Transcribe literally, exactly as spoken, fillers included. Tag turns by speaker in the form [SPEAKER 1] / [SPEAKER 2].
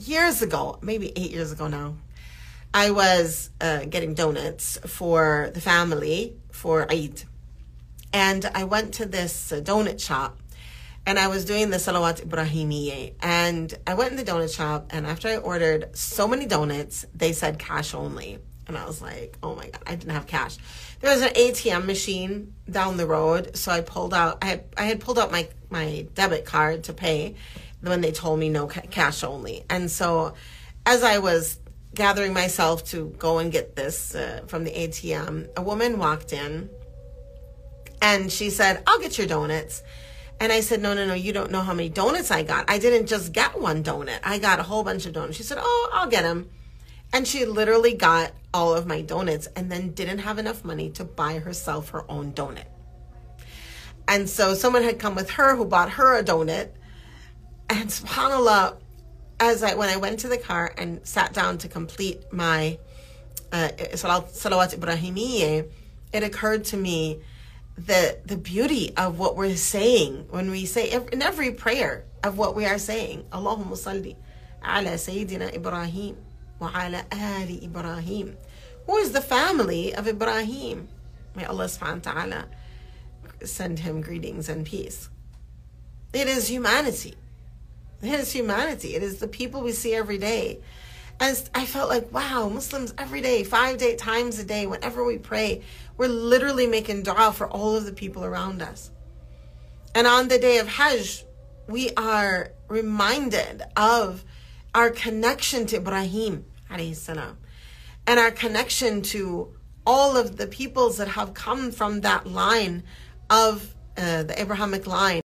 [SPEAKER 1] years ago, maybe eight years ago now, I was uh, getting donuts for the family for Eid. And I went to this uh, donut shop, and I was doing the Salawat Ibrahimiyya. And I went in the donut shop, and after I ordered so many donuts, they said cash only. And I was like, oh my God, I didn't have cash. There was an A T M machine down the road, so I pulled out, I had, I had pulled out my, my debit card to pay when they told me no ca- cash only. And so as I was gathering myself to go and get this uh, from the A T M, a woman walked in, and she said, I'll get your donuts. And I said, no, no, no, you don't know how many donuts I got. I didn't just get one donut. I got a whole bunch of donuts. She said, oh, I'll get them. And she literally got all of my donuts and then didn't have enough money to buy herself her own donut. And so someone had come with her who bought her a donut. And subhanAllah, as I when I went to the car and sat down to complete my uh, Salawat Ibrahimiyya, it occurred to me the the beauty of what we're saying when we say in every prayer of what we are saying. Allahumma salli ala Sayyidina Ibrahim wa ala ali Ibrahim. Who is the family of Ibrahim? May Allah subhanahu wa ta'ala send him greetings and peace. It is humanity. It is humanity. It is the people we see every day. And I felt like, wow, Muslims every day, five day, times a day, whenever we pray, we're literally making dua for all of the people around us. And on the day of Hajj, we are reminded of our connection to Ibrahim alayhi salam, and our connection to all of the peoples that have come from that line of uh, the Abrahamic line.